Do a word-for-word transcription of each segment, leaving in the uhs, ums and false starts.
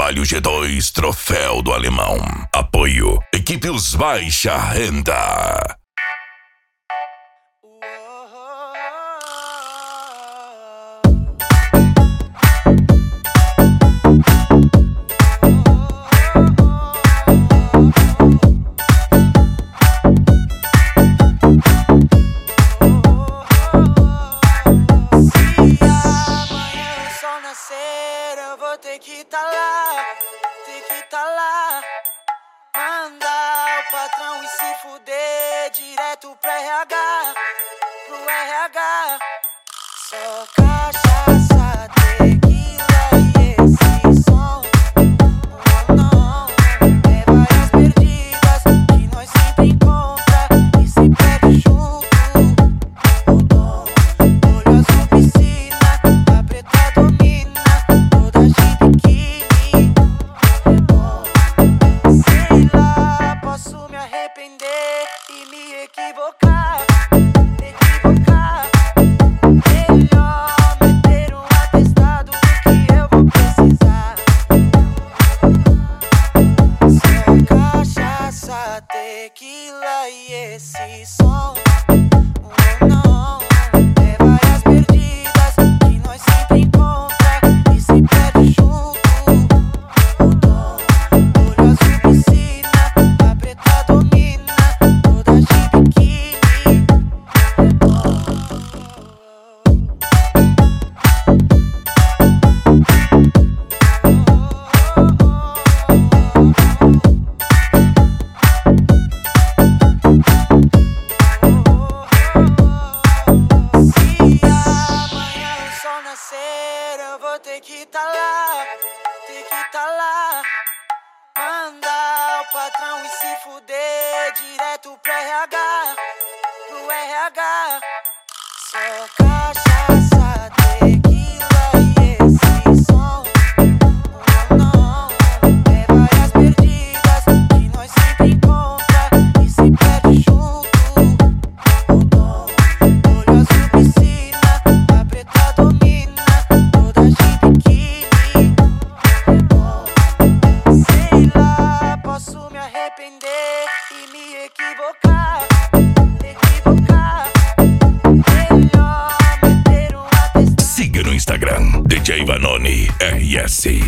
Trabalho G dois, Troféu do Alemão. Apoio, Equipe Os Baixa Renda. Tem que tá lá, tem que tá lá. Mandar o patrão e se fuder direto pro R H, pro R H. Só cachaça, tequila e esse som. Oh, não, é várias perdidas que nós sempre encontra e se perde junto. Oh, não, olho azul piscina, a preta domina. Toda gente que é bom. Sei lá, posso me arrepender e me equivocar, equivocar. Melhor meter um atestado do que eu vou precisar. Só cachaça, tequila e esse som. Oh, não, é várias perdidas que nós sempre encontra e se perde junto. Oh, não, olho azul piscina, a preta domina. Toda gente que é bom. Se amanhã o sol nascer, eu vou ter que tá lá, ter que tá lá. Mandar o patrão e se fuder direto pro R H, pro R H. Só cachaça, tequila e esse som. Oh, não, é várias perdidas que nós sempre encontra e se perde junto. Oh, não, olho azul piscina, a preta domina. Toda gente que é bom. Sei lá, posso me arrepender e me equivocar, equivocar. Melhor meter um atestado. Siga no Instagram, D J Vanoni R S.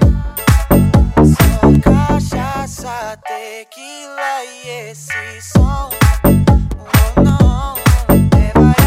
Só cachaça, tequila e esse som. Oh, não, é várias